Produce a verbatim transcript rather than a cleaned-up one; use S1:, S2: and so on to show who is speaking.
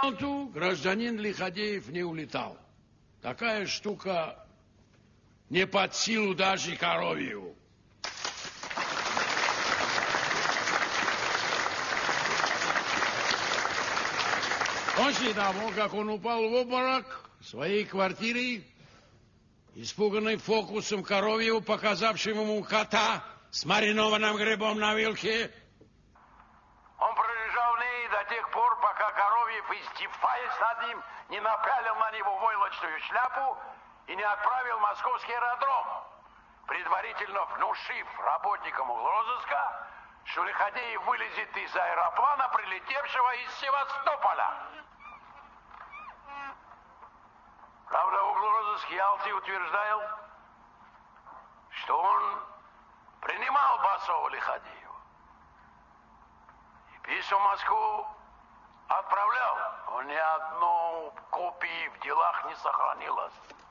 S1: гражданин Лиходеев не улетал. Такая штука не под силу даже Коровьеву. После того, как он упал в обморок в своей квартире, испуганный фокусом Коровьеву, показавшим ему кота с маринованным грибом на вилке,
S2: он пролежал в ней до тех пор, пока Коровьев, издеваясь над ним, не напялил на него войлочную шляпу и не отправил в московский аэродром, предварительно внушив работникам угрозыска, что Лиходеев вылезет из аэроплана, прилетевшего из Севастополя. Правда, угрозыск Ялты утверждал, что он принимал Басова Лиходеева. И письма в Москву отправлял, но ни одной копии в делах не сохранилось.